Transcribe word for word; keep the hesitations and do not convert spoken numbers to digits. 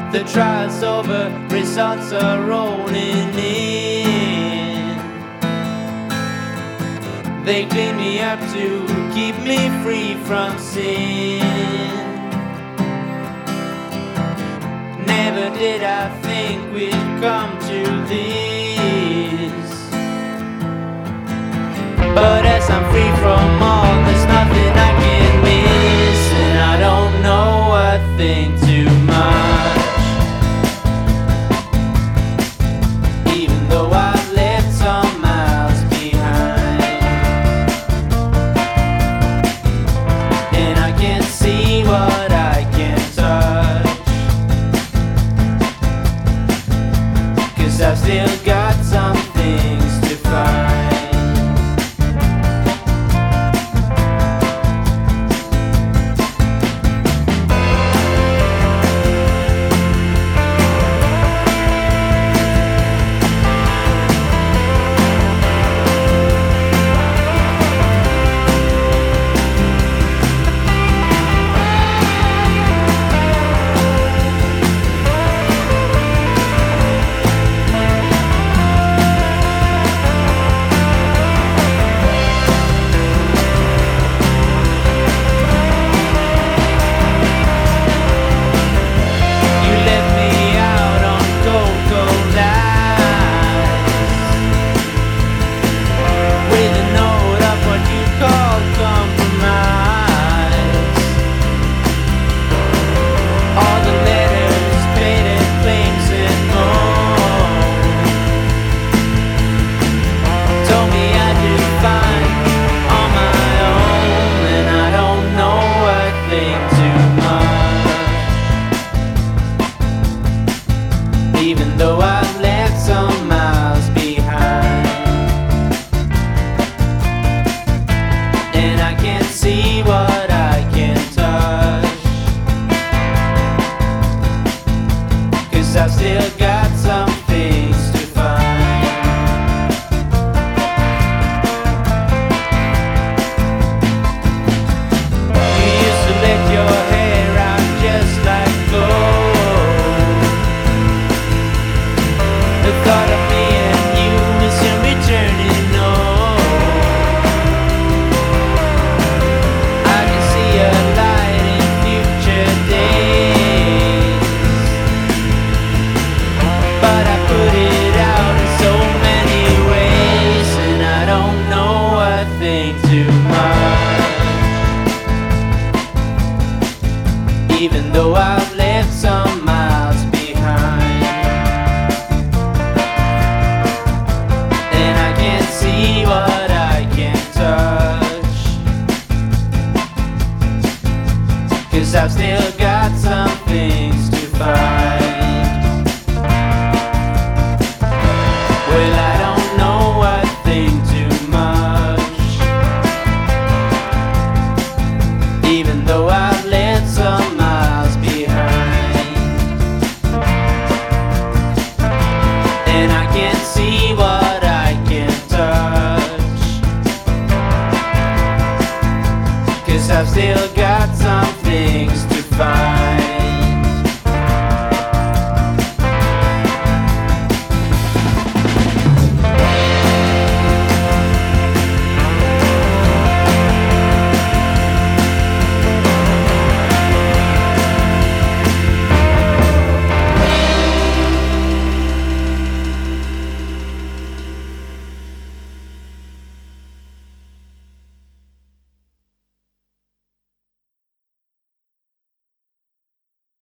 The trial's over, results are rolling in. They clean me up to keep me free from sin. Never did I think we'd come to this, but as I'm free from all, there's nothing I can miss. And I don't know a thing too much, even though I've left some miles behind. And I can't see what I can touch, 'cause I've still got some things to find. Even though I've left some miles behind, and I can't see what I can touch, 'cause I've still got